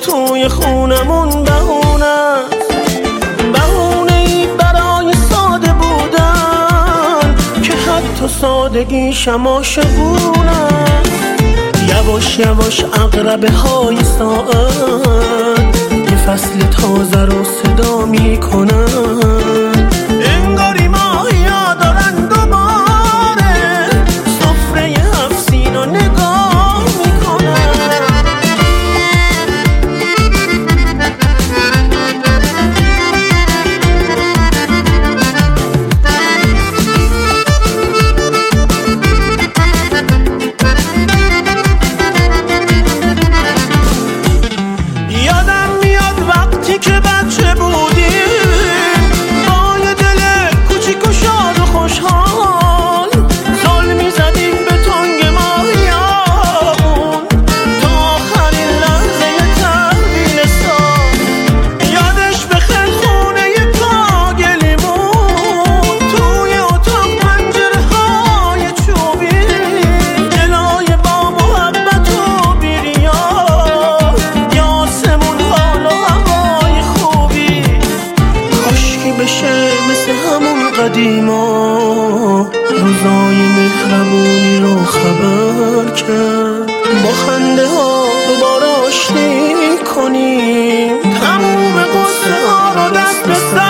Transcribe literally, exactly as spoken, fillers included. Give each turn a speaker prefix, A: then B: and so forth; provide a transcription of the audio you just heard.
A: توی خونمون بهونه است، بهونه ای برای ساده بودن که حتی سادگیشم عاشقونه. یواش یواش عقربه های ساعت یه فصل تازه رو صدا میکنن، انگاری ماهیا دارن دوباره سفره هفت سین رو نگاه میکنن. یادم میاد وقتی که بچه بودیم با یه دل کوچیک و شاد و خوشحال زل میزدیم به تنگ ماهیامون تا آخرین لحظه تحویل سال. یادش بخیر خونه کاگلیمون توی اتاق پنجره های چوبی جلای با محبت و بیریا، آسمون حال و هوای خوبی. کاشکی بشه مثل همون قدیما، روزای مهربونی رو خبر کرد، با خنده ها دوباره آشتی کنیم، تموم قصه ها رو دست به سر